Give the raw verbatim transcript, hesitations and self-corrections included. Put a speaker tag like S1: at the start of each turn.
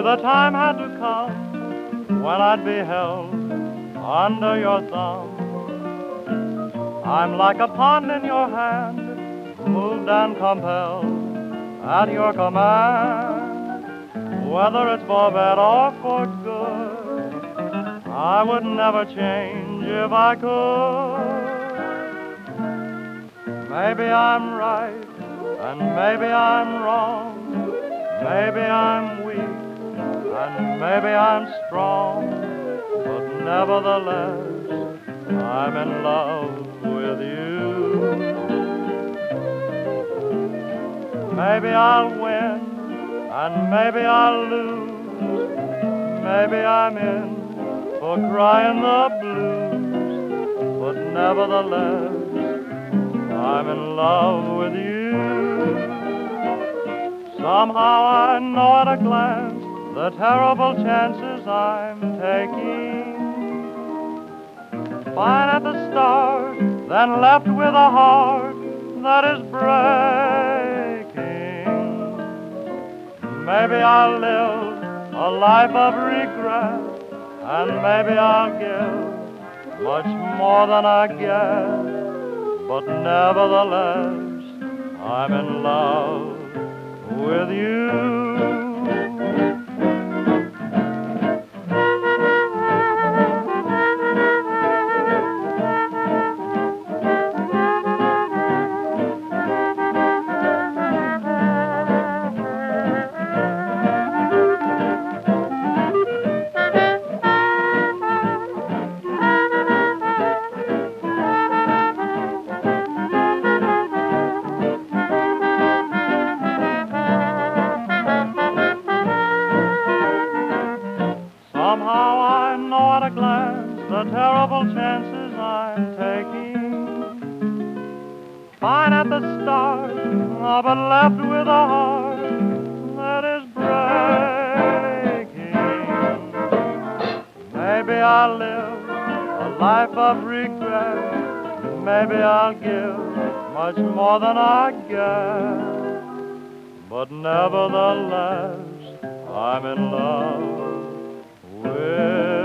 S1: knew the time had to come when I'd be held under your thumb. I'm like a pawn in your hand, moved and compelled at your command. Whether it's for bad or for good, I would never change if I could. Maybe I'm right, and maybe I'm wrong. Maybe I'm weak, and maybe I'm strong. But nevertheless, I'm in love with you. Maybe I'll win, and maybe I'll lose. Maybe I'm in for crying the blues. But nevertheless, I'm in love with you. Somehow I know at a glance the terrible chances I'm taking. Fine at the start, then left with a heart that is breaking. Maybe I'll live a life of regret, and maybe I'll give much more than I get. But nevertheless, I'm in love with you. Somehow I know at a glance the terrible chances I'm taking. Fine at the start, oh, but left with a heart that is breaking. Maybe I'll live a life of regret. Maybe I'll give much more than I get. But nevertheless, I'm in love with